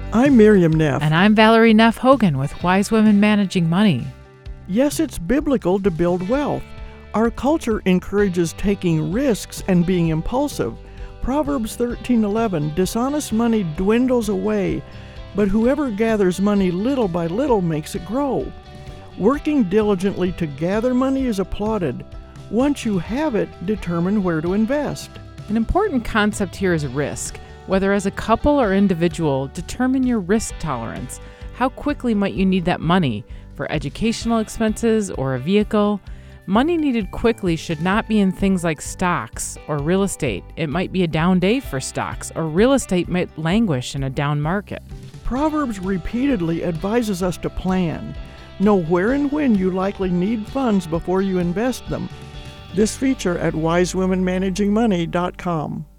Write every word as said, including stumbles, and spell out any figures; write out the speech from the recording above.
I'm Miriam Neff. And I'm Valerie Neff Hogan with Wise Women Managing Money. Yes, it's biblical to build wealth. Our culture encourages taking risks and being impulsive. Proverbs thirteen eleven, dishonest money dwindles away, but whoever gathers money little by little makes it grow. Working diligently to gather money is applauded. Once you have it, determine where to invest. An important concept here is risk. Whether as a couple or individual, determine your risk tolerance. How quickly might you need that money for educational expenses or a vehicle? Money needed quickly should not be in things like stocks or real estate. It might be a down day for stocks, or real estate might languish in a down market. Proverbs repeatedly advises us to plan. Know where and when you likely need funds before you invest them. This feature at wise women managing money dot com.